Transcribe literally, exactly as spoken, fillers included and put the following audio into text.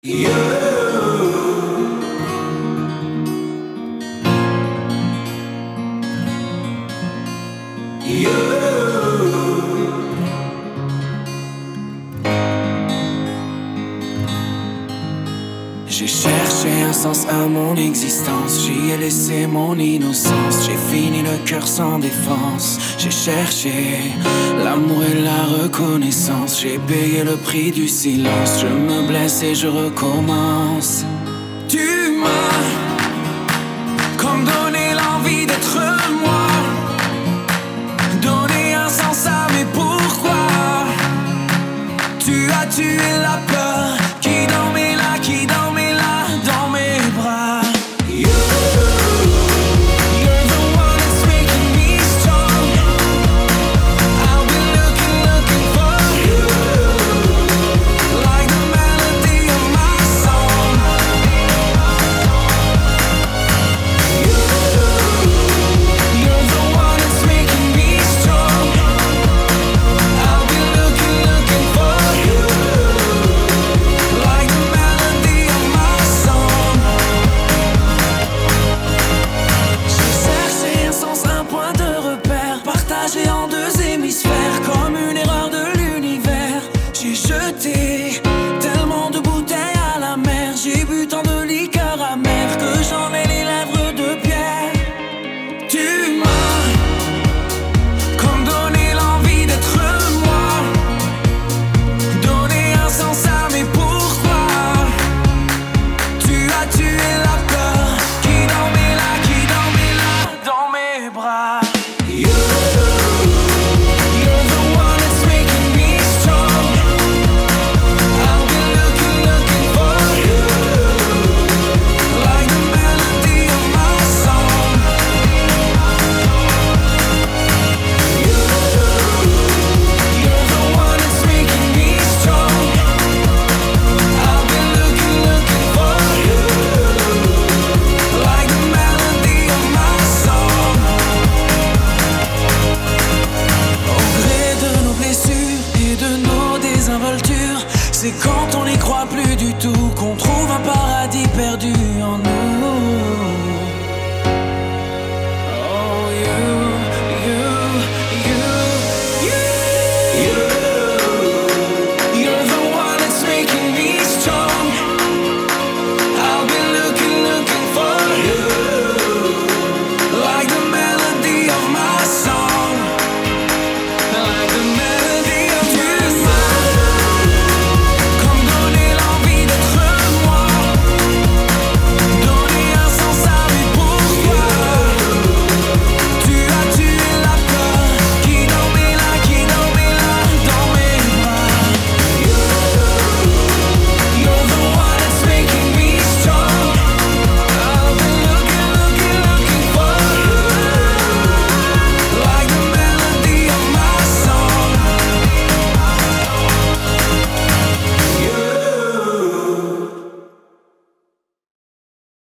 You, you. J'ai cherché un sens à mon existence, j'y ai laissé mon innocence. J'ai fini le cœur sans défense. J'ai cherché l'amour et la reconnaissance. J'ai payé le prix du silence. Je me blesse et je recommence. Tu m'as comme donné l'envie d'être moi, donné un sens à mes pourquoi. Tu as tué la